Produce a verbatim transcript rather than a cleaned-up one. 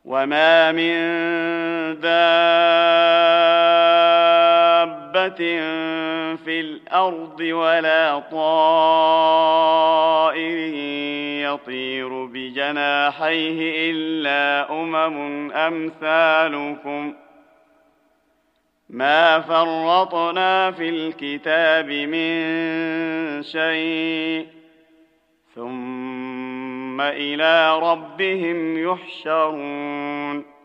وما من دابة في الأرض ولا طائر يطير بجناحيه إلا أمم أمثالكم ما فرطنا في الكتاب من شيء ثم إلى ربهم يحشرون